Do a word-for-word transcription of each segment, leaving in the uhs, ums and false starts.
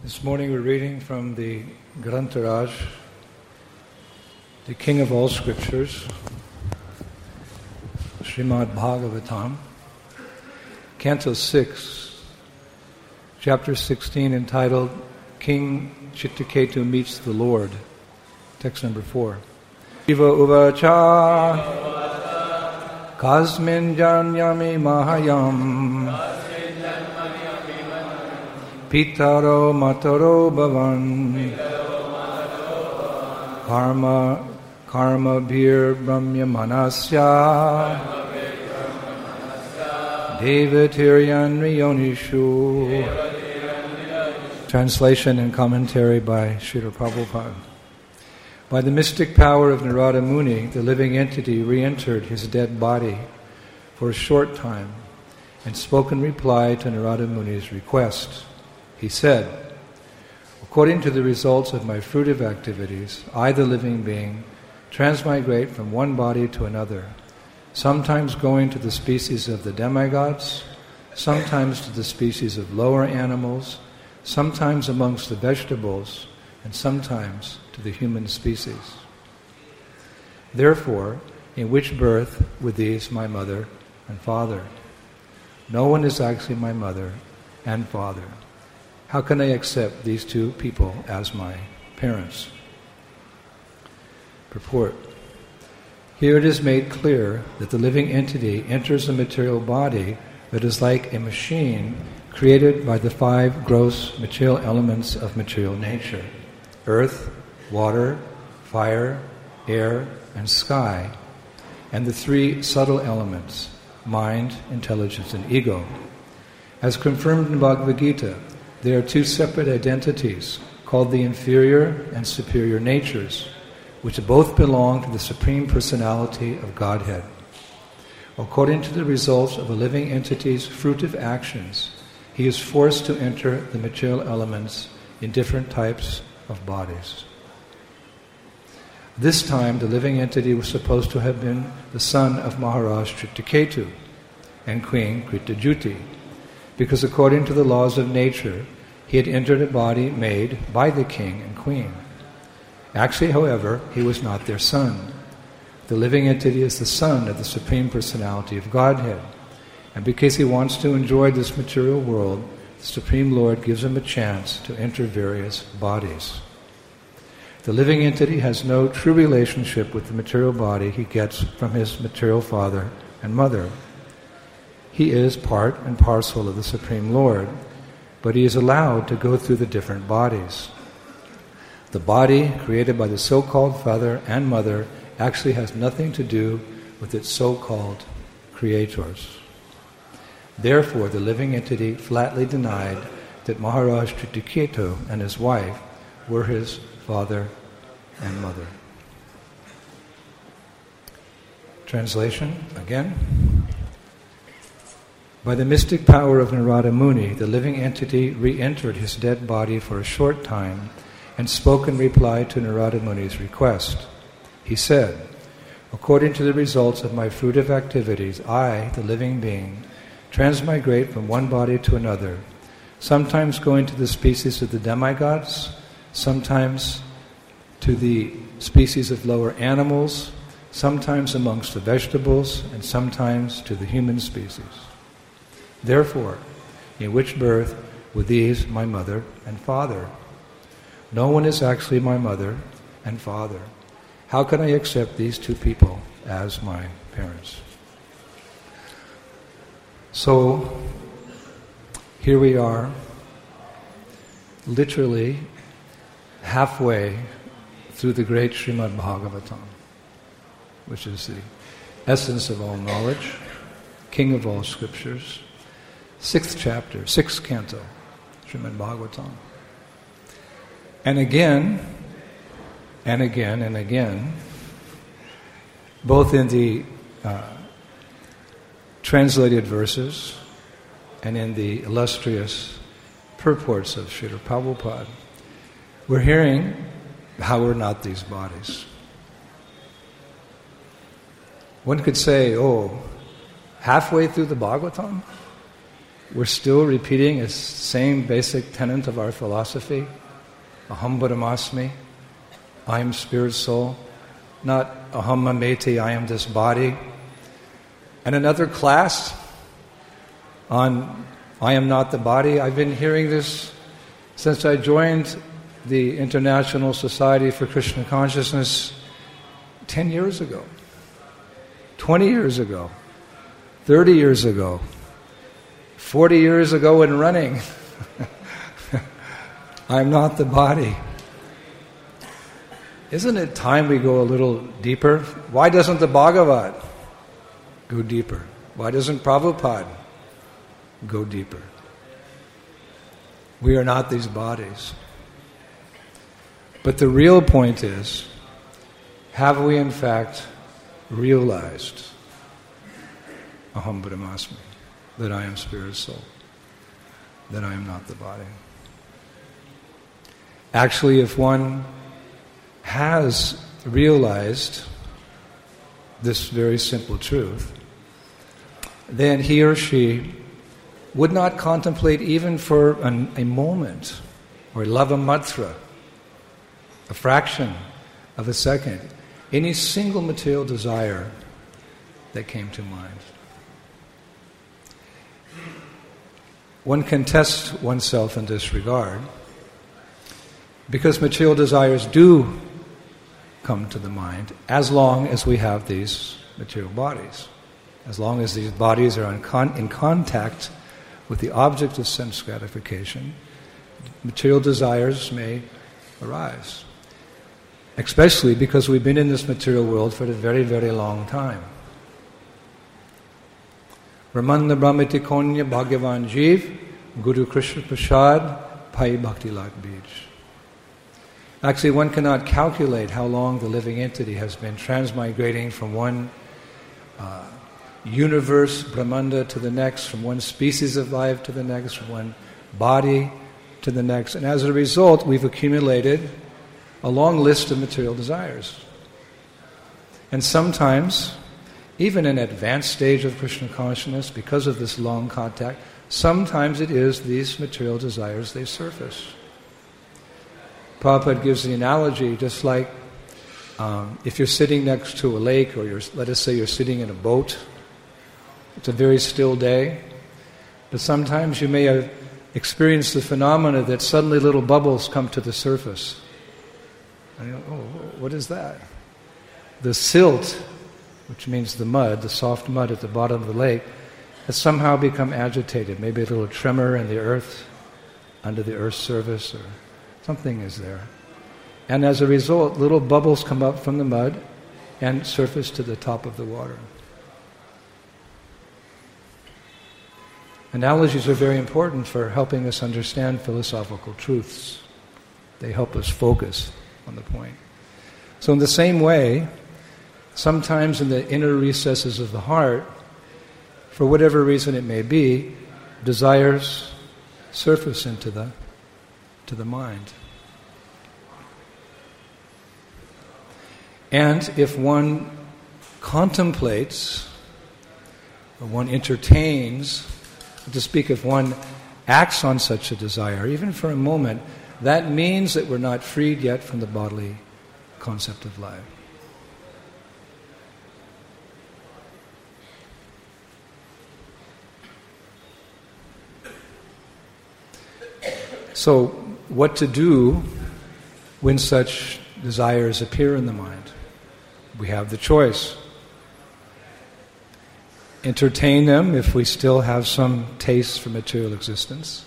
This morning we're reading from the Grantaraj, the king of all scriptures, Srimad Bhagavatam, Canto six, Chapter sixteen, entitled King Chitraketu Meets the Lord, text number four. Shiva uvacha kasmin janyami mahayam Pitaro mataro bhavan Karma karma bhir brahmya manasya Devatiryan riyonishu. Translation and commentary by Srila Prabhupada. By the mystic power of Narada Muni, the living entity re-entered his dead body for a short time and spoke in reply to Narada Muni's request. He said, "According to the results of my fruitive activities, I, the living being, transmigrate from one body to another, sometimes going to the species of the demigods, sometimes to the species of lower animals, sometimes amongst the vegetables, and sometimes to the human species. Therefore, in which birth were these my mother and father? No one is actually my mother and father. How can I accept these two people as my parents?" Purport. Here it is made clear that the living entity enters a material body that is like a machine created by the five gross material elements of material nature: earth, water, fire, air, and sky, and the three subtle elements: mind, intelligence, and ego. As confirmed in Bhagavad Gita, there are two separate identities called the inferior and superior natures, which both belong to the Supreme Personality of Godhead. According to the results of a living entity's fruitive actions, he is forced to enter the material elements in different types of bodies. This time, the living entity was supposed to have been the son of Maharaj Chitraketu and Queen Kritajuti, because according to the laws of nature, he had entered a body made by the king and queen. Actually, however, he was not their son. The living entity is the son of the Supreme Personality of Godhead, and because he wants to enjoy this material world, the Supreme Lord gives him a chance to enter various bodies. The living entity has no true relationship with the material body he gets from his material father and mother. He is part and parcel of the Supreme Lord, but he is allowed to go through the different bodies. The body created by the so-called father and mother actually has nothing to do with its so-called creators. Therefore, the living entity flatly denied that Maharaj Chitraketu and his wife were his father and mother. Translation again. By the mystic power of Narada Muni, the living entity re-entered his dead body for a short time and spoke in reply to Narada Muni's request. He said, "According to the results of my fruitive activities, I, the living being, transmigrate from one body to another, sometimes going to the species of the demigods, sometimes to the species of lower animals, sometimes amongst the vegetables, and sometimes to the human species. Therefore, in which birth were these my mother and father? No one is actually my mother and father. How can I accept these two people as my parents?" So, here we are, literally halfway through the great Srimad Bhagavatam, which is the essence of all knowledge, king of all scriptures, sixth chapter, sixth canto, Srimad Bhagavatam. And again, and again, and again, both in the uh, translated verses and in the illustrious purports of Srila Prabhupada, we're hearing how we're not these bodies. One could say, oh, halfway through the Bhagavatam? we're still repeating the same basic tenet of our philosophy, aham brahmasmi, I am spirit soul, not aham mameti, I am this body. And another class on I am not the body. I've been hearing this since I joined the International Society for Krishna Consciousness ten years ago, twenty years ago, thirty years ago, forty years ago in running. I'm not the body. Isn't it time we go a little deeper? Why doesn't the Bhagavad go deeper? Why doesn't Prabhupada go deeper? We are not these bodies. But the real point is, have we in fact realized aham brahmasmi, that I am spirit soul, that I am not the body? Actually, if one has realized this very simple truth, then he or she would not contemplate even for an, a moment, or lava matra, a fraction of a second, any single material desire that came to mind. One can test oneself in this regard, because material desires do come to the mind as long as we have these material bodies. As long as these bodies are in, con- in contact with the object of sense gratification, material desires may arise. Especially because we've been in this material world for a very, very long time. Ramanda Brahmati Konya Bhagavan Jeev, Guru Krishna Prasad, Pai Bhakti Lak Bij. Actually, one cannot calculate how long the living entity has been transmigrating from one uh, universe, Brahmanda, to the next, from one species of life to the next, from one body to the next. And as a result, we've accumulated a long list of material desires. And sometimes, even in an advanced stage of Krishna consciousness, because of this long contact, sometimes it is these material desires, they surface. Prabhupada gives the analogy, just like um, if you're sitting next to a lake, or you're, let us say you're sitting in a boat, it's a very still day, but sometimes you may have experienced the phenomena that suddenly little bubbles come to the surface. And you go, oh, what is that? The silt, which means the mud, the soft mud at the bottom of the lake, has somehow become agitated. Maybe a little tremor in the earth, under the earth's surface, or something is there. And as a result, little bubbles come up from the mud and surface to the top of the water. Analogies are very important for helping us understand philosophical truths. They help us focus on the point. So in the same way, sometimes in the inner recesses of the heart, for whatever reason it may be, desires surface into the to the mind. And if one contemplates, or one entertains, to speak if one acts on such a desire, even for a moment, that means that we're not freed yet from the bodily concept of life. So, what to do when such desires appear in the mind? We have the choice. Entertain them if we still have some taste for material existence.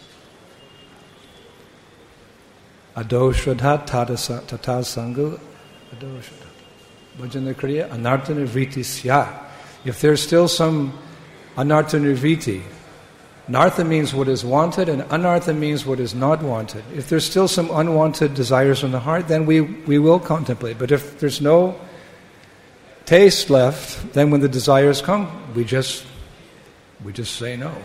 Ado shraddha tata sangu ado shraddha. Bhajana kriya anartha nirvriti syat. If there's still some anartha nirvriti, Nartha means what is wanted, and anartha means what is not wanted. If there's still some unwanted desires in the heart, then we, we will contemplate. But if there's no taste left, then when the desires come, we just we just say no.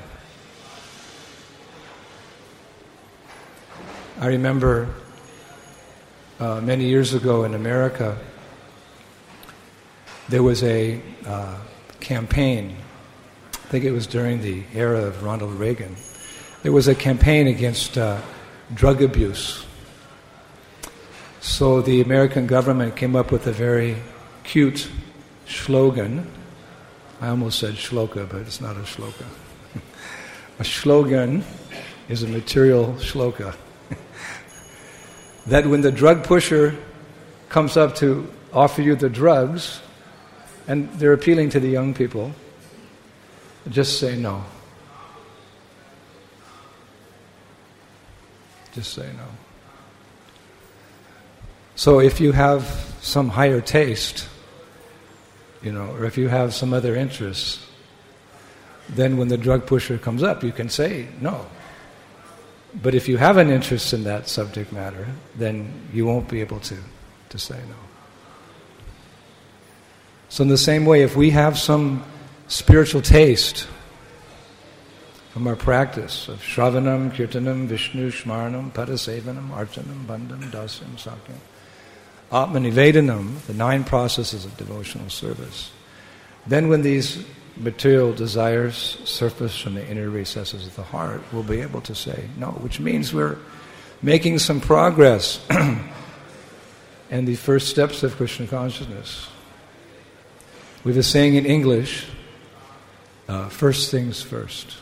I remember uh, many years ago in America, there was a uh, campaign think it was during the era of Ronald Reagan, there was a campaign against uh, drug abuse. So the American government came up with a very cute slogan. I almost said shloka, but it's not a shloka. A slogan is a material shloka. That when the drug pusher comes up to offer you the drugs, and they're appealing to the young people, just say no. Just say no. So if you have some higher taste, you know, or if you have some other interests, then when the drug pusher comes up, you can say no. But if you have an interest in that subject matter, then you won't be able to, to say no. So in the same way, if we have some spiritual taste from our practice of Shravanam, Kirtanam, Vishnu, Shmaranam, Padasevanam, Archanam, Bandham, Dasyam, Sakyam, Atmanivedanam, the nine processes of devotional service, then when these material desires surface from the inner recesses of the heart, we'll be able to say no, which means we're making some progress in the first steps of Krishna consciousness. We have a saying in English, uh, first things first.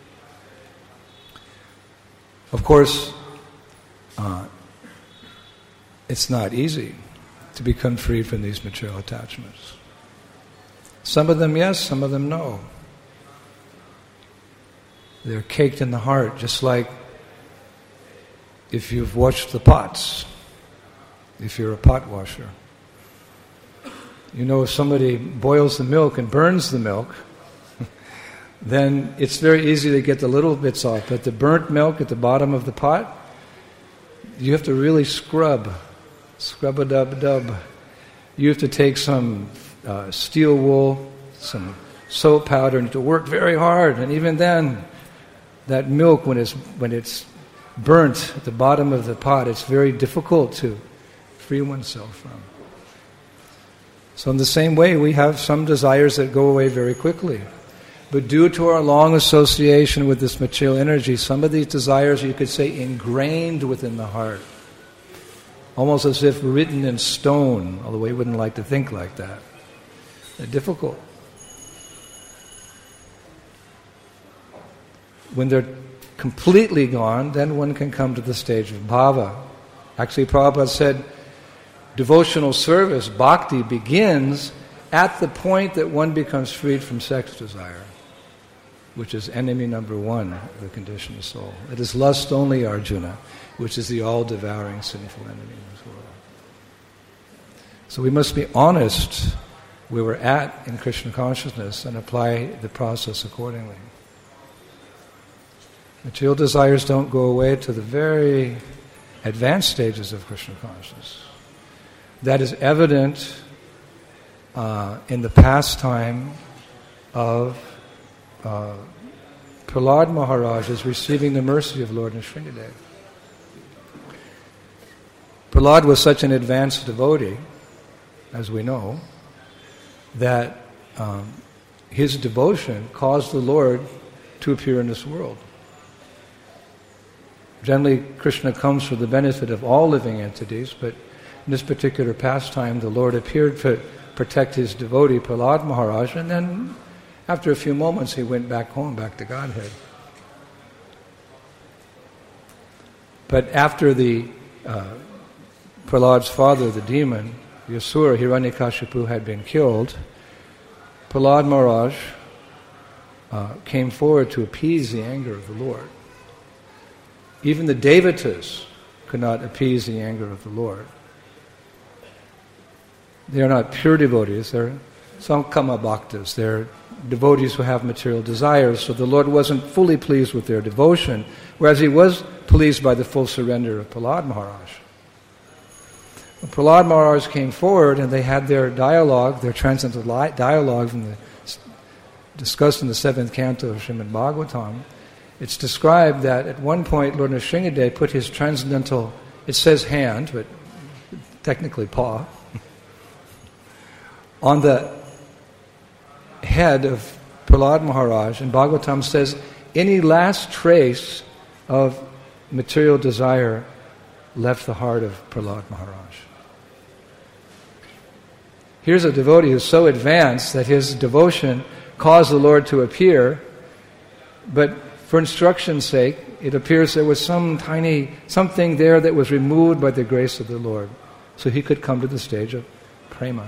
Of course, uh, it's not easy to become free from these material attachments. Some of them yes, some of them no. They're caked in the heart, just like if you've washed the pots, if you're a pot washer. You know, if somebody boils the milk and burns the milk, then it's very easy to get the little bits off. But the burnt milk at the bottom of the pot, you have to really scrub. Scrub-a-dub-dub. You have to take some uh, steel wool, some soap powder, and to work very hard. And even then, that milk, when it's when it's burnt at the bottom of the pot, it's very difficult to free oneself from. So in the same way, we have some desires that go away very quickly. But due to our long association with this material energy, some of these desires, you could say, ingrained within the heart. Almost as if written in stone, although we wouldn't like to think like that. They're difficult. When they're completely gone, then one can come to the stage of bhava. Actually, Prabhupada said, devotional service, bhakti, begins at the point that one becomes freed from sex desire, which is enemy number one of the conditioned soul. It is lust only, Arjuna, which is the all-devouring sinful enemy in this world. So we must be honest where we're at in Krishna consciousness and apply the process accordingly. Material desires don't go away to the very advanced stages of Krishna consciousness. That is evident uh, in the pastime of uh, Prahlad Maharaj is receiving the mercy of Lord Nrsimhadev. Prahlad was such an advanced devotee, as we know, that um, his devotion caused the Lord to appear in this world. Generally, Krishna comes for the benefit of all living entities, but in this particular pastime, the Lord appeared to protect his devotee, Prahlad Maharaj, and then after a few moments, he went back home, back to Godhead. But after the uh, Prahlad's father, the demon, the Asura, Hiranyakashipu, had been killed, Prahlad Maharaj uh, came forward to appease the anger of the Lord. Even the Devatas could not appease the anger of the Lord. They are not pure devotees, they're Sankama Bhaktas, they're devotees who have material desires, so the Lord wasn't fully pleased with their devotion, whereas he was pleased by the full surrender of Prahlad Maharaj. When Prahlad Maharaj came forward and they had their dialogue, their transcendental dialogue from the, discussed in the seventh canto of Srimad Bhagavatam, it's described that at one point Lord Nrsimhadev put his transcendental, it says hand, but technically paw, on the head of Prahlad Maharaj, and Bhagavatam says any last trace of material desire left the heart of Prahlad Maharaj. Here's a devotee who's so advanced that his devotion caused the Lord to appear, but for instruction's sake, it appears there was some tiny, something there that was removed by the grace of the Lord, so he could come to the stage of prema.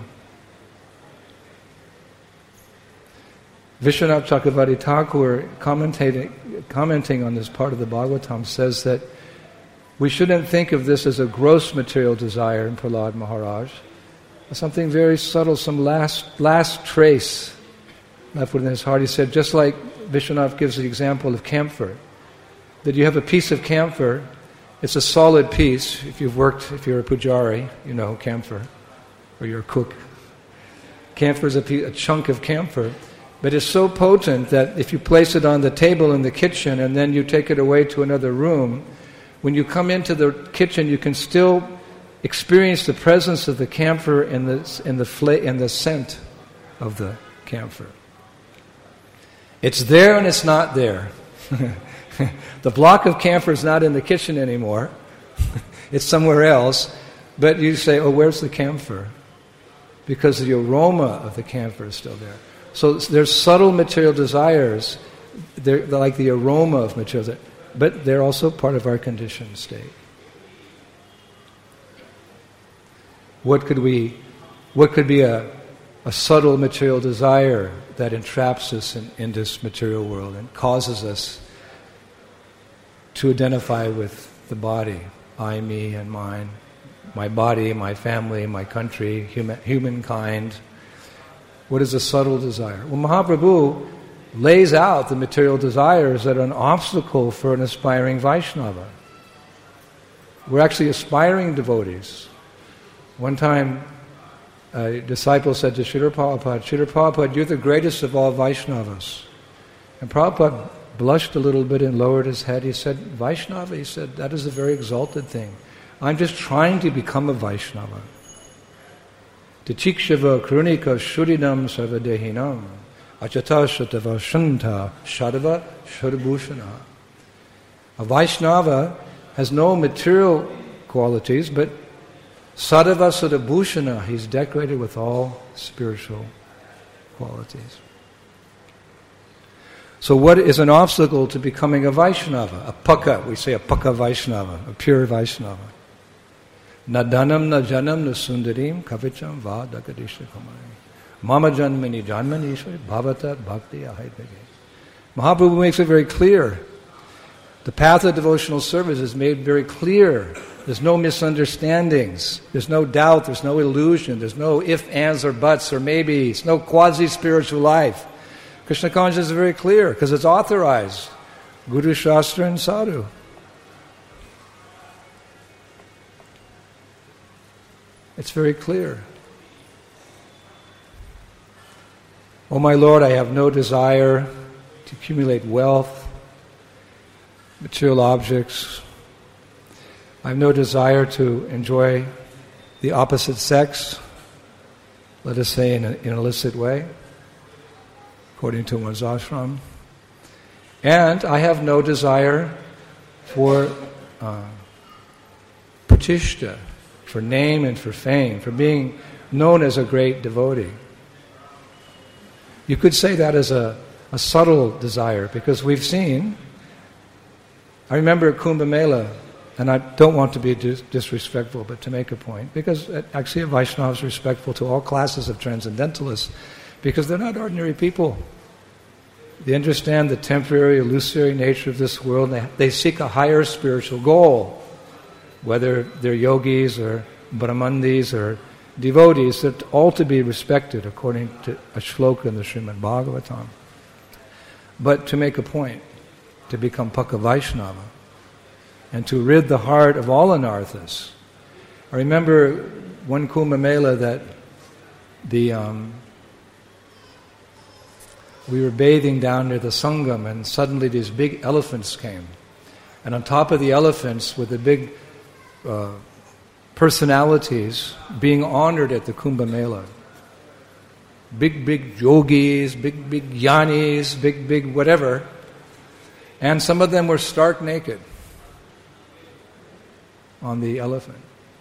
Vishwanath Chakravarti Thakur, commentating, commenting on this part of the Bhagavatam, says that we shouldn't think of this as a gross material desire in Prahlad Maharaj, something very subtle, some last last trace left within his heart. He said, just like Vishwanath gives the example of camphor, that you have a piece of camphor, it's a solid piece. If you've worked, if you're a pujari, you know camphor, or you're a cook. Camphor is a, piece, a chunk of camphor, but it's so potent that if you place it on the table in the kitchen and then you take it away to another room, when you come into the kitchen, you can still experience the presence of the camphor and the and the fla- and the scent of the camphor. It's there and it's not there. The block of camphor is not in the kitchen anymore. It's somewhere else. But you say, oh, where's the camphor? Because the aroma of the camphor is still there. So there's subtle material desires. They're, they're like the aroma of material, but they're also part of our conditioned state. What could we, what could be a, a subtle material desire that entraps us in, in this material world and causes us to identify with the body, I, me, and mine, my body, my family, my country, human, humankind. What is a subtle desire? Well, Mahaprabhu lays out the material desires that are an obstacle for an aspiring Vaishnava. We're actually aspiring devotees. One time, a disciple said to Srila Prabhupada, Srila Prabhupada, you're the greatest of all Vaishnavas. And Prabhupada blushed a little bit and lowered his head. He said, Vaishnava? He said, that is a very exalted thing. I'm just trying to become a Vaishnava. Tichikshava krunika shurinam sarvadehinam achata shatava shanta shadava shadabhushana. A Vaishnava has no material qualities, but sadava sadabhushana, he's decorated with all spiritual qualities. So what is an obstacle to becoming a Vaishnava? A paka, we say a paka Vaishnava, a pure Vaishnava. Na dhanam na janam na sundarim kavicham va dagadisha kamari. Mama janmani janmani ishwari bhavata bhakti ahaidage. Mahaprabhu makes it very clear. The path of devotional service is made very clear. There's no misunderstandings. There's no doubt. There's no illusion. There's no if, ands, or buts, or maybes. No quasi-spiritual life. Krishna consciousness is very clear because it's authorized. Guru, Shastra, and Sadhu. It's very clear. Oh my Lord, I have no desire to accumulate wealth, material objects. I have no desire to enjoy the opposite sex, let us say in, a, in an illicit way, according to one's ashram. And I have no desire for uh, pratishta, for name and for fame, for being known as a great devotee. You could say that as a, a subtle desire, because we've seen, I remember at Kumbh Mela, and I don't want to be dis- disrespectful, but to make a point, because actually a Vaishnava is respectful to all classes of transcendentalists, because they're not ordinary people. They understand the temporary, illusory nature of this world, and they, they seek a higher spiritual goal. Whether they're yogis or brahmandis or devotees, they're all to be respected according to a shloka in the Srimad Bhagavatam. But to make a point, to become Paka Vaishnava, and to rid the heart of all anarthas. I remember one Kumbh Mela that the um, we were bathing down near the Sangam, and suddenly these big elephants came. And on top of the elephants were the big uh, personalities being honored at the Kumbh Mela. big, big yogis, big, big jnanis, big, big whatever. And some of them were stark naked on the elephant.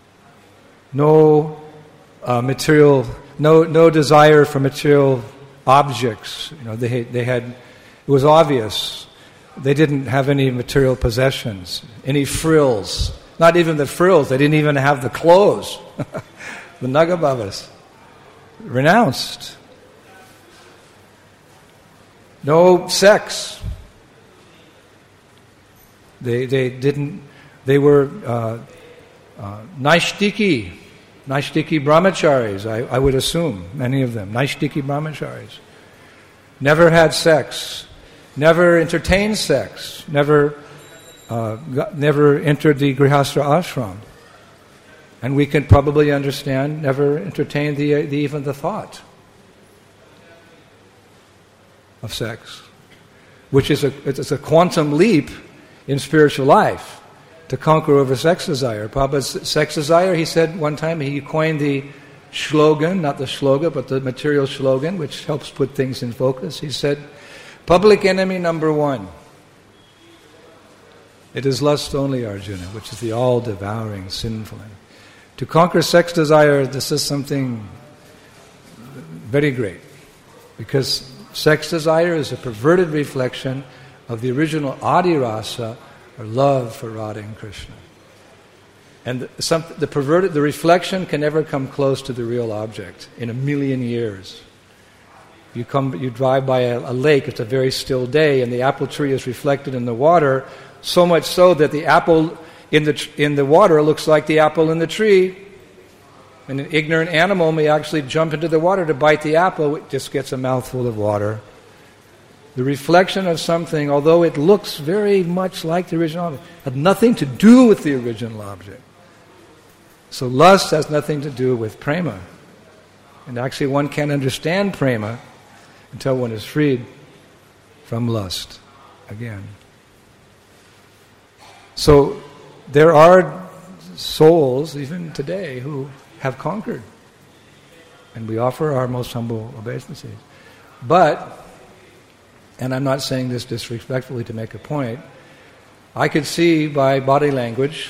No uh, material, no no desire for material objects. You know, they they had. It was obvious. They didn't have any material possessions, any frills. Not even the frills. They didn't even have the clothes. The Nagabhavas renounced. No sex. They they didn't. They were uh, uh, Naishtiki, Naishtiki brahmacharis. I, I would assume many of them Naishtiki brahmacharis. Never had sex. Never entertained sex. Never uh, got, never entered the Grihastha ashram. And we can probably understand. Never entertained the, the even the thought of sex, which is a it's a quantum leap in spiritual life, to conquer over sex desire. Prabhupada's sex desire, he said one time, he coined the slogan, not the shloka, but the material slogan, which helps put things in focus. He said, public enemy number one, it is lust only, Arjuna, which is the all-devouring, sinful. To conquer sex desire, this is something very great, because sex desire is a perverted reflection of the original Adi Rasa, or love for Radha and Krishna. And the, some, the perverted, the reflection can never come close to the real object in a million years. You come, you drive by a, a lake, it's a very still day, and the apple tree is reflected in the water, so much so that the apple in the in the water looks like the apple in the tree. And an ignorant animal may actually jump into the water to bite the apple, it just gets a mouthful of water. The reflection of something, although it looks very much like the original object, had nothing to do with the original object. So lust has nothing to do with prema. And actually one can't understand prema until one is freed from lust again. So there are souls, even today, who have conquered. And we offer our most humble obeisances. But, and I'm not saying this disrespectfully to make a point, I could see by body language,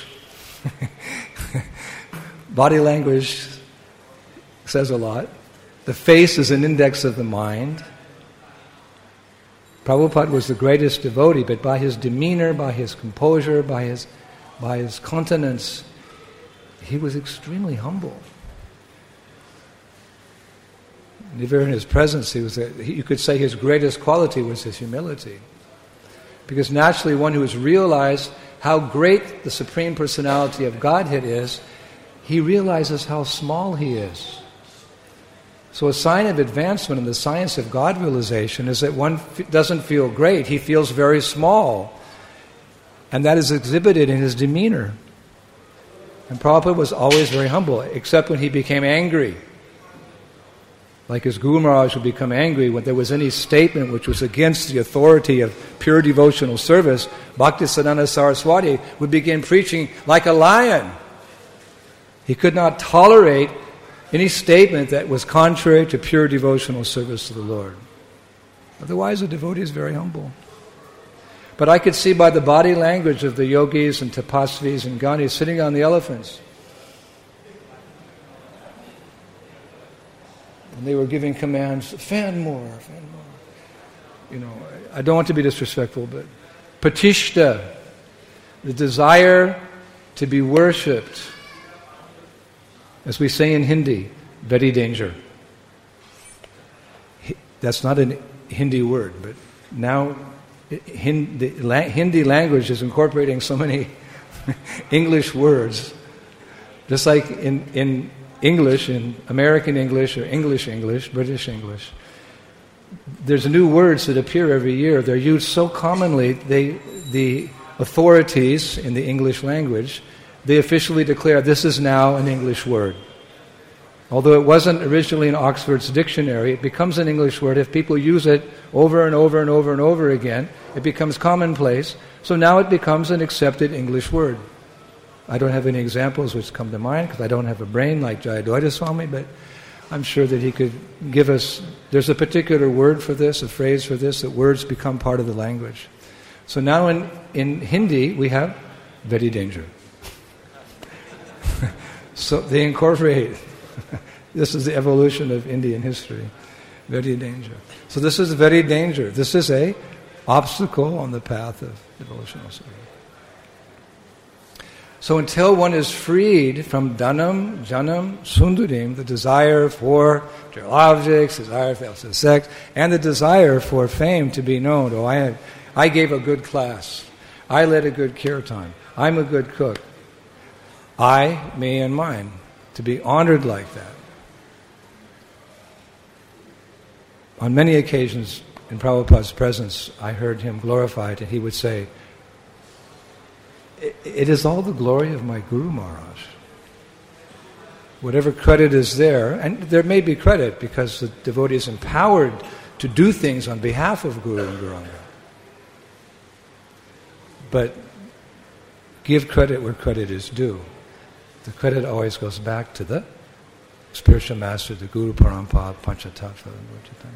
body language says a lot. The face is an index of the mind. Prabhupada was the greatest devotee, but by his demeanor, by his composure, by his, by his countenance, he was extremely humble. And even in his presence, he was a, he, you could say his greatest quality was his humility. Because naturally one who has realized how great the Supreme Personality of Godhead is, he realizes how small he is. So a sign of advancement in the science of God realization is that one f- doesn't feel great, he feels very small. And that is exhibited in his demeanor. And Prabhupada was always very humble, except when he became angry. Like his Guru Maharaj would become angry when there was any statement which was against the authority of pure devotional service. Bhaktisiddhanta Saraswati would begin preaching like a lion. He could not tolerate any statement that was contrary to pure devotional service to the Lord. Otherwise, a devotee is very humble. But I could see by the body language of the yogis and tapasvis and gyanis sitting on the elephants, and they were giving commands, fan more, fan more. You know, I don't want to be disrespectful, but patishta, the desire to be worshipped, as we say in Hindi, very danger. That's not a Hindi word, but now Hindi, Hindi language is incorporating so many English words. Just like in, in English, in American English or English English, British English, there's new words that appear every year. They're used so commonly, they, the authorities in the English language, they officially declare this is now an English word. Although it wasn't originally in Oxford's dictionary, it becomes an English word. If people use it over and over and over and over again, it becomes commonplace. So now it becomes an accepted English word. I don't have any examples which come to mind because I don't have a brain like Jayadvaita Swami, but I'm sure that he could give us, there's a particular word for this, a phrase for this, that words become part of the language. So now in, in Hindi we have very danger. So they incorporate, this is the evolution of Indian history, very danger. So this is very danger. This is a obstacle on the path of devotional service. So until one is freed from dhanam, janam, sundarim, the desire for material objects, desire for sex, and the desire for fame to be known. Oh, I have, I gave a good class. I led a good kirtan. I'm a good cook. I, me, and mine. To be honored like that. On many occasions in Prabhupada's presence, I heard him glorified, and he would say, it is all the glory of my Guru Maharaj. Whatever credit is there, and there may be credit because the devotee is empowered to do things on behalf of Guru and Gauranga. But give credit where credit is due. The credit always goes back to the spiritual master, the Guru Parampara, Panchatattva, and Chaitanya.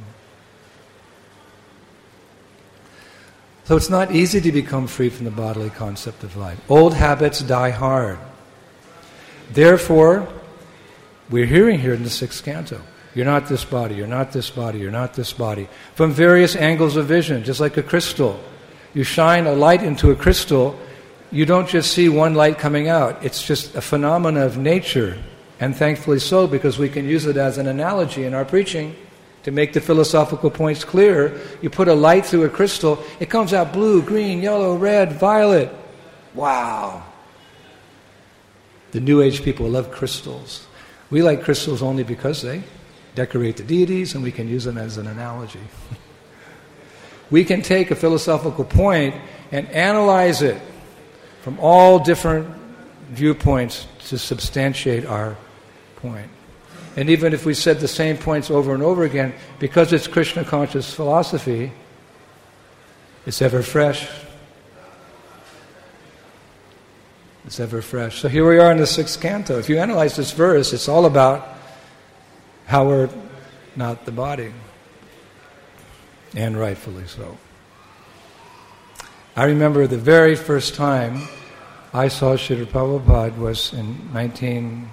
So it's not easy to become free from the bodily concept of life. Old habits die hard. Therefore, we're hearing here in the sixth canto, you're not this body, you're not this body, you're not this body, from various angles of vision, just like a crystal. You shine a light into a crystal, you don't just see one light coming out. It's just a phenomena of nature, and thankfully so, because we can use it as an analogy in our preaching. To make the philosophical points clear, you put a light through a crystal, it comes out blue, green, yellow, red, violet. Wow. The New Age people love crystals. We like crystals only because they decorate the deities and we can use them as an analogy. We can take a philosophical point and analyze it from all different viewpoints to substantiate our point. And even if we said the same points over and over again, because it's Krishna conscious philosophy, it's ever fresh. It's ever fresh. So here we are in the sixth canto. If you analyze this verse, it's all about how we're not the body. And rightfully so. I remember the very first time I saw Srila Prabhupada was in nineteen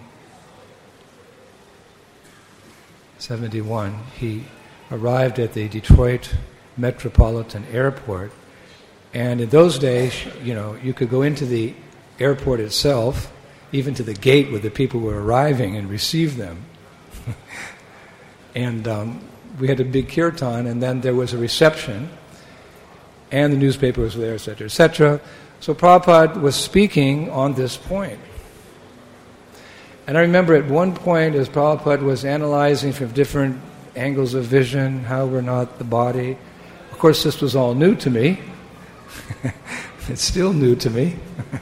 seventy-one. He arrived at the Detroit Metropolitan Airport, and in those days, you know, you could go into the airport itself, even to the gate where the people were arriving, and receive them. and um, we had a big kirtan, and then there was a reception, and the newspaper was there, et cetera, et cetera. So Prabhupada was speaking on this point. And I remember at one point, as Prabhupada was analyzing from different angles of vision, how we're not the body. Of course, this was all new to me. It's still new to me.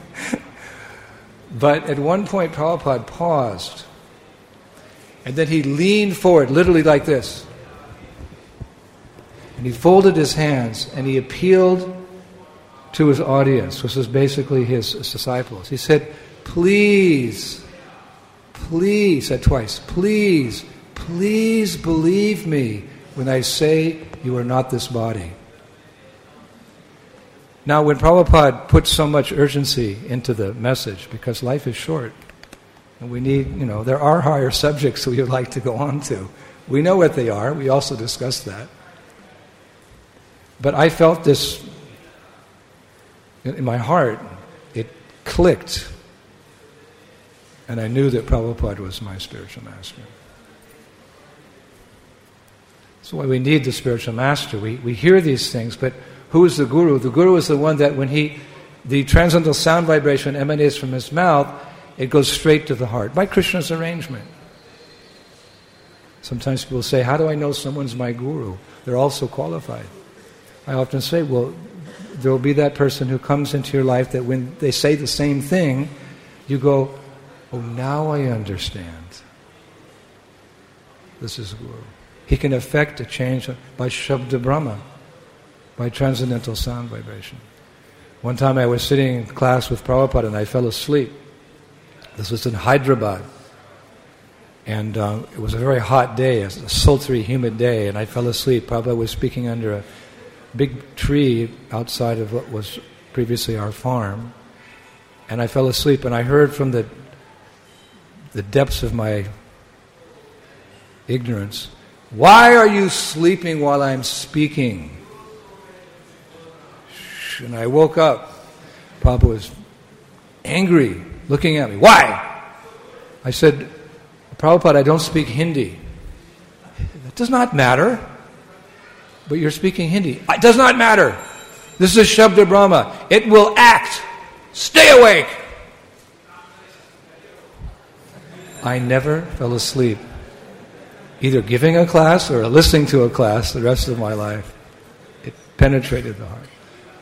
But at one point, Prabhupada paused. And then he leaned forward, literally like this. And he folded his hands, and he appealed to his audience, which was basically his disciples. He said, please... Please, said twice, please, please believe me when I say you are not this body. Now, when Prabhupada put so much urgency into the message, because life is short, and we need, you know, there are higher subjects we would like to go on to. We know what they are, we also discussed that. But I felt this in my heart, it clicked. And I knew that Prabhupada was my spiritual master. That's why we need the spiritual master. We we hear these things, but who is the guru? The guru is the one that when he, the transcendental sound vibration emanates from his mouth, it goes straight to the heart, by Krishna's arrangement. Sometimes people say, how do I know someone's my guru? They're also qualified. I often say, well, there will be that person who comes into your life that when they say the same thing, you go, oh, now I understand. This is Guru. He can affect a change by Shabda Brahma, by transcendental sound vibration. One time I was sitting in class with Prabhupada and I fell asleep. This was in Hyderabad. And uh, it was a very hot day, a sultry, humid day, and I fell asleep. Prabhupada was speaking under a big tree outside of what was previously our farm. And I fell asleep, and I heard from the the depths of my ignorance, "Why are you sleeping while I'm speaking?" And I woke up. Prabhupada was angry, looking at me. "Why?" I said, "Prabhupada, I don't speak Hindi." "That does not matter." "But you're speaking Hindi." "It does not matter. This is Shabda Brahma. It will act. Stay awake." I never fell asleep, either giving a class or listening to a class the rest of my life. It penetrated the heart.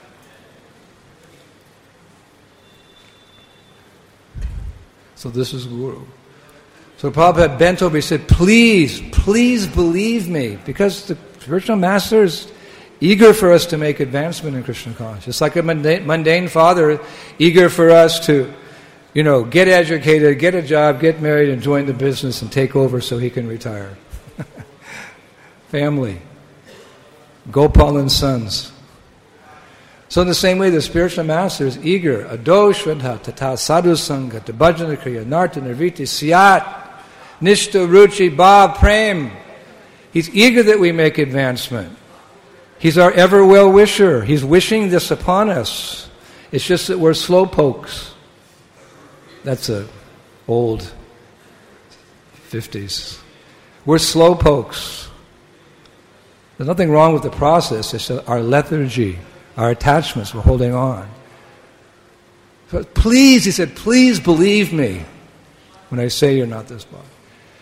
So this is Guru. So Prabhupada bent over, he said, please, please believe me, because the spiritual master is eager for us to make advancement in Krishna consciousness. Just like a mundane, mundane father, eager for us to, you know, get educated, get a job, get married, and join the business and take over so he can retire. Family. Gopal and sons. So in the same way, the spiritual master is eager. Ado shraddha tata sadhu sangha bhajana kriya narta nirviti siyat nishta ruchi bhav prem. He's eager that we make advancement. He's our ever well-wisher. He's wishing this upon us. It's just that we're slow pokes. That's a old fifties. We're slow pokes. There's nothing wrong with the process. It's our lethargy, our attachments. We're holding on. So please, he said, please believe me when I say you're not this body.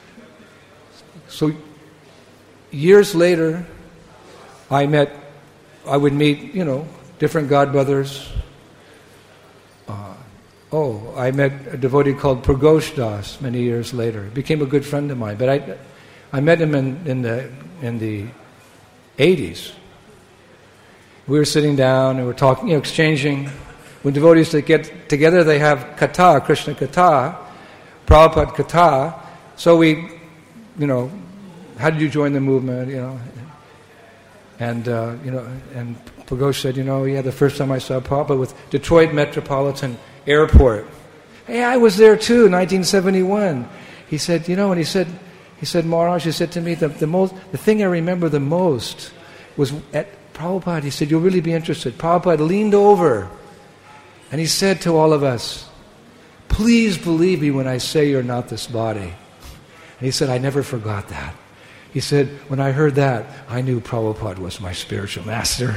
So years later, I met, I would meet, you know, different godbrothers. Uh, oh, I met a devotee called Pragosh Das many years later. He became a good friend of mine. But I, I met him in, in the in the eighties. We were sitting down and we were talking, you know, exchanging. When devotees that get together, they have katha, Krishna katha, Prabhupada katha. So we, you know, how did you join the movement? You know. And, uh, you know, and Pragosh said, you know, yeah, the first time I saw Prabhupada with Detroit Metropolitan Airport. Hey, I was there too, nineteen seventy-one. He said, you know, and he said, he said, Maharaj, he said to me, the, the most, the thing I remember the most was at Prabhupada. He said, you'll really be interested. Prabhupada leaned over and he said to all of us, please believe me when I say you're not this body. And he said, I never forgot that. He said, when I heard that, I knew Prabhupada was my spiritual master.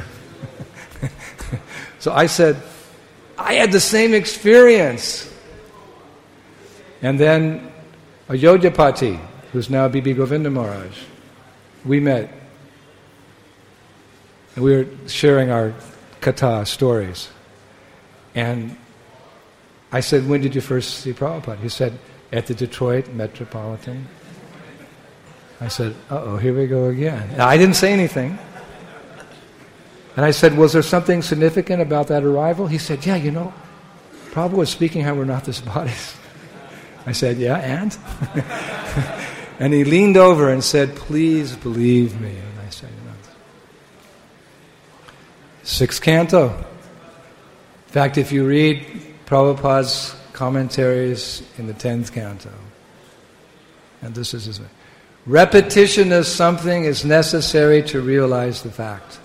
So I said, I had the same experience. And then Ayodhyapati, who's now B B Govinda Maharaj, we met. And we were sharing our katha stories. And I said, when did you first see Prabhupada? He said, at the Detroit Metropolitan. I said, uh-oh, here we go again. And I didn't say anything. And I said, was there something significant about that arrival? He said, yeah, you know, Prabhupada was speaking how we're not this body. I said, yeah, and? And he leaned over and said, please believe me. And I said, no. Sixth canto. In fact, if you read Prabhupada's commentaries in the tenth canto, and this is his way, repetition of something is necessary to realize the fact.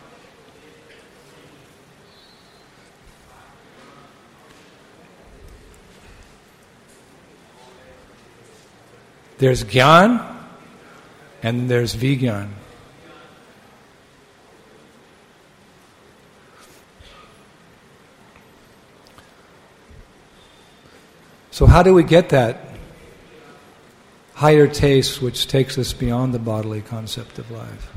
There's Gyan and there's Vigyan. So how do we get that higher taste which takes us beyond the bodily concept of life?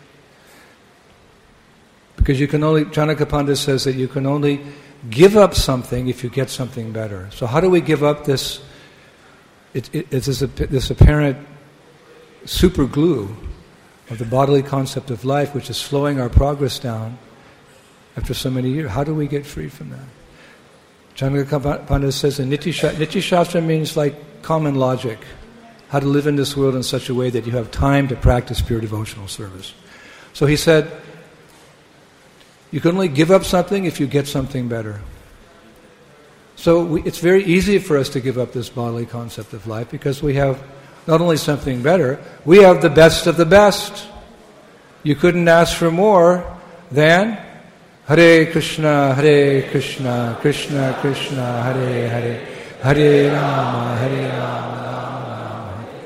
Because you can only, Chanaka Pandit says that you can only give up something if you get something better. So how do we give up this, it, it, it's this, this apparent super glue of the bodily concept of life which is slowing our progress down after so many years? How do we get free from that? Chanaka Pandit says that Niti Shastra means like common logic. how to live in this world in such a way that you have time to practice pure devotional service. So he said, you can only give up something if you get something better. So we, it's very easy for us to give up this bodily concept of life because we have not only something better, we have the best of the best. You couldn't ask for more than Hare Krishna, Hare Krishna, Krishna Krishna, Hare Hare, Hare Rama, Hare Rama, Rama Rama.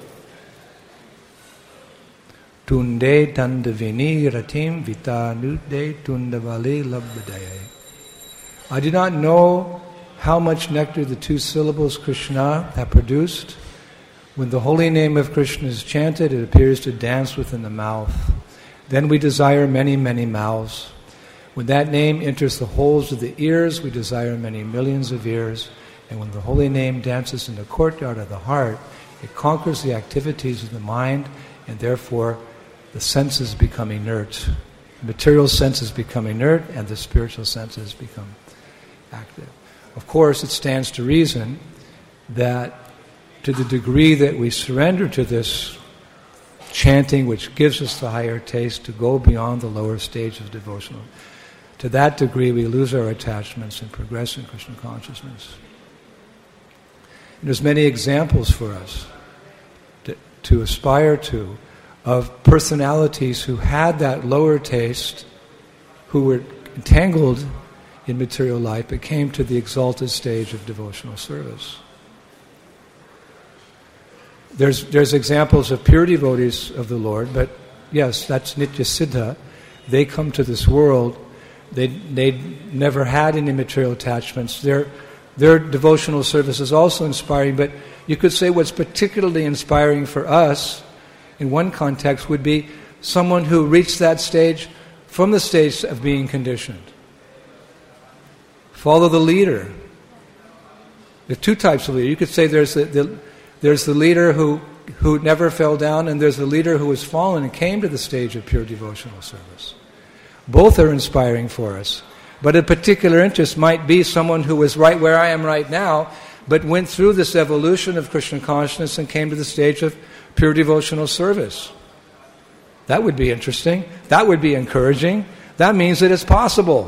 Tunde Tandavini Ratim Vita Nude Tundavali Labdaya. I do not know how much nectar the two syllables Krishna have produced. When the holy name of Krishna is chanted, it appears to dance within the mouth. Then we desire many, many mouths. When that name enters the holes of the ears, we desire many millions of ears. And when the holy name dances in the courtyard of the heart, it conquers the activities of the mind, and therefore the senses become inert. The material senses become inert, and the spiritual senses become active. Of course, it stands to reason that to the degree that we surrender to this chanting, which gives us the higher taste, to go beyond the lower stage of devotional, to that degree we lose our attachments and progress in Krishna consciousness. And there's many examples for us to, to aspire to of personalities who had that lower taste, who were entangled in material life, but came to the exalted stage of devotional service. There's there's examples of pure devotees of the Lord, but yes, that's Nitya Siddha. They come to this world, they they never had any material attachments. Their their devotional service is also inspiring, but you could say what's particularly inspiring for us, in one context, would be someone who reached that stage from the stage of being conditioned. Follow the leader. There are two types of leader. You could say there's the, the There's the leader who, who never fell down, and there's the leader who has fallen and came to the stage of pure devotional service. Both are inspiring for us. But a particular interest might be someone who was right where I am right now, but went through this evolution of Krishna consciousness and came to the stage of pure devotional service. That would be interesting. That would be encouraging. That means that it's possible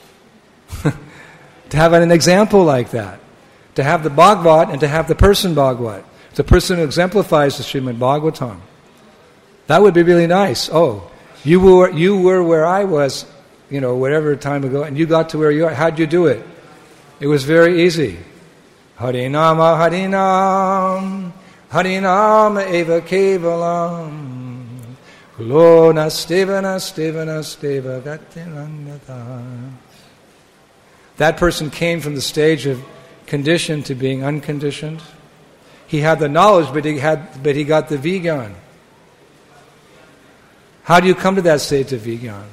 to have an example like that. To have the Bhagavad and to have the person Bhagavad. The person who exemplifies the Srimad Bhagavatam. That would be really nice. Oh, you were you were where I was, you know, whatever time ago, and you got to where you are. How'd you do it? It was very easy. Harinama Harinam Harinama Eva Kevalam Kulona Stevana Stevana Steva Gatinandata. That person came from the stage of conditioned to being unconditioned. He had the knowledge, but he had, but he got the Vigyan. How do you come to that state of Vigyan?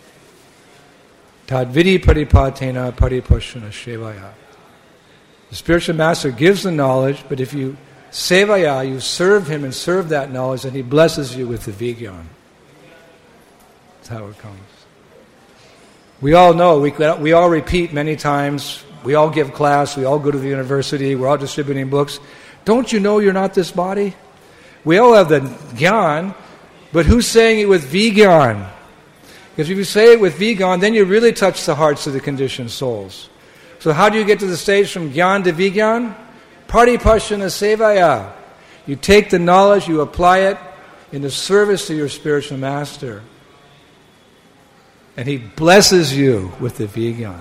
Tadvidi paripatena paripashana shevaya. The spiritual master gives the knowledge, but if you sevaya, you serve him and serve that knowledge, and he blesses you with the Vigyan. That's how it comes. We all know, we, we all repeat many times, we all give class, we all go to the university, we're all distributing books. Don't you know you're not this body? We all have the Gyan, but who's saying it with Vigyan? Because if you say it with Vigyan, then you really touch the hearts of the conditioned souls. So how do you get to the stage from Gyan to Vigyan? Paripashana Sevaya. You take the knowledge, you apply it in the service to your spiritual master. And he blesses you with the Vigyan.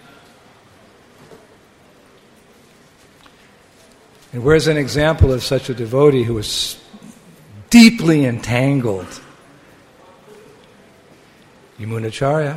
And where's an example of such a devotee who is deeply entangled? Yamunacharya.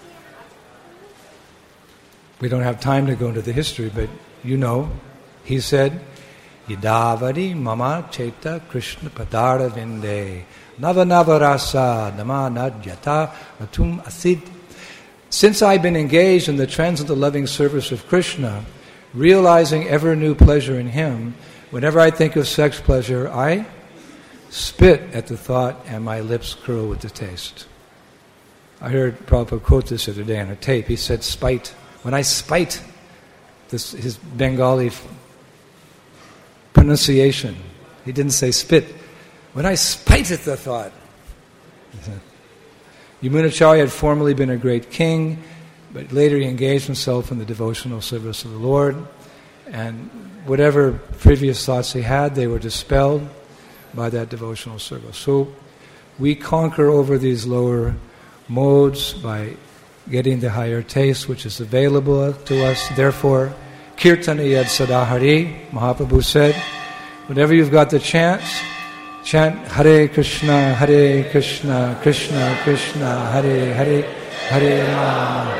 We don't have time to go into the history, but you know, he said, Yadavari mama cheta Krishna padara vinde nava nava rasa nama nadyata atum asid. Since I've been engaged in the transcendental loving service of Krishna, realizing ever new pleasure in him, whenever I think of sex pleasure, I spit at the thought and my lips curl with the taste. I heard Prabhupada quote this the other day on a tape. He said, spite. When I spite, this, his Bengali f- pronunciation, He didn't say spit. When I spited the thought. Yamunacharya had formerly been a great king, but later he engaged himself in the devotional service of the Lord, and whatever previous thoughts he had, they were dispelled by that devotional service. So we conquer over these lower modes by getting the higher taste which is available to us. Therefore, Kirtana Yad Sadahari, Mahaprabhu said, whenever you've got the chance, chant Hare Krishna, Hare Krishna, Krishna Krishna, Hare Hare, Hare Rama.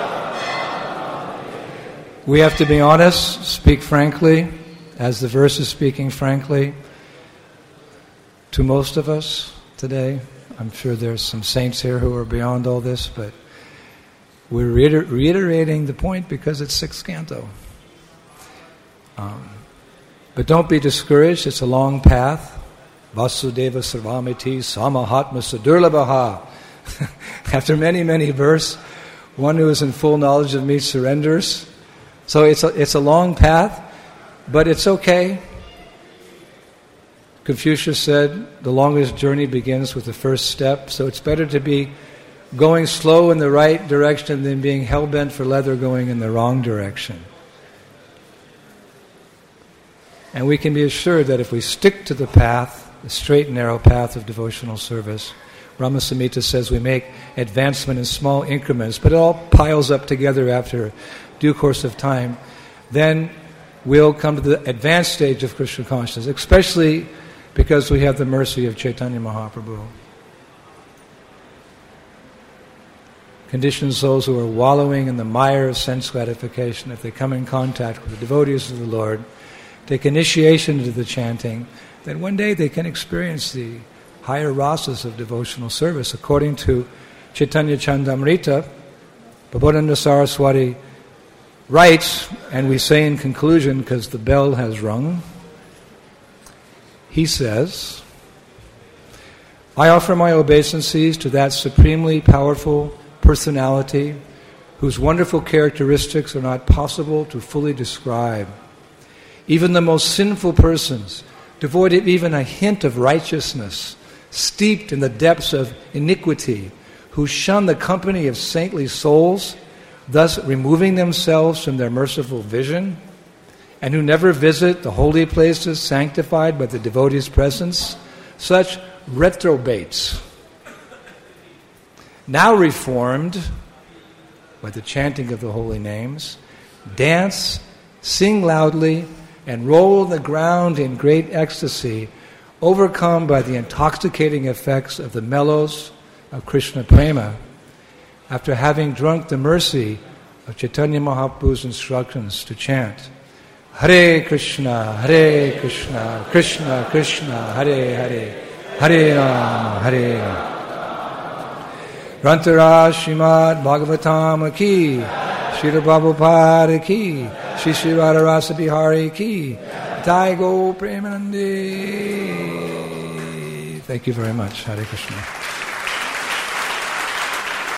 We have to be honest, speak frankly, as the verse is speaking frankly to most of us today. I'm sure there's some saints here who are beyond all this, but we're reiter- reiterating the point because it's sixth canto. Um, but don't be discouraged, it's a long path. Vasudeva Sarvamiti Samahatma Sadurlabaha. After many, many verses, one who is in full knowledge of me surrenders. So it's a, it's a long path, but it's okay. Confucius said, the longest journey begins with the first step, so it's better to be going slow in the right direction than being hell-bent for leather going in the wrong direction. And we can be assured that if we stick to the path, the straight and narrow path of devotional service, Ramasamhita says we make advancement in small increments, but it all piles up together after due course of time, then we'll come to the advanced stage of Krishna consciousness, especially because we have the mercy of Chaitanya Mahaprabhu. Conditioned souls who are wallowing in the mire of sense gratification, if they come in contact with the devotees of the Lord, take initiation into the chanting, then one day they can experience the higher rasas of devotional service. According to Chaitanya Chandamrita, Prabodhananda Saraswati writes, and we say in conclusion because the bell has rung, he says, I offer my obeisances to that supremely powerful personality whose wonderful characteristics are not possible to fully describe. Even the most sinful persons, devoid of even a hint of righteousness, steeped in the depths of iniquity, who shun the company of saintly souls, thus removing themselves from their merciful vision, and who never visit the holy places sanctified by the devotee's presence, such retrobates, now reformed by the chanting of the holy names, dance, sing loudly, and roll on the ground in great ecstasy, overcome by the intoxicating effects of the mellows of Krishna Prema, after having drunk the mercy of Chaitanya Mahaprabhu's instructions to chant Hare Krishna, Hare Krishna, Krishna Krishna, Hare Hare, Hare Rama, Hare Rama. Grantara Srimad Bhagavatam ki, Srila Prabhupada ki, Shri Shri Radharasa Bihari ki, Jai Go Premanande. Thank you very much. Hare Krishna.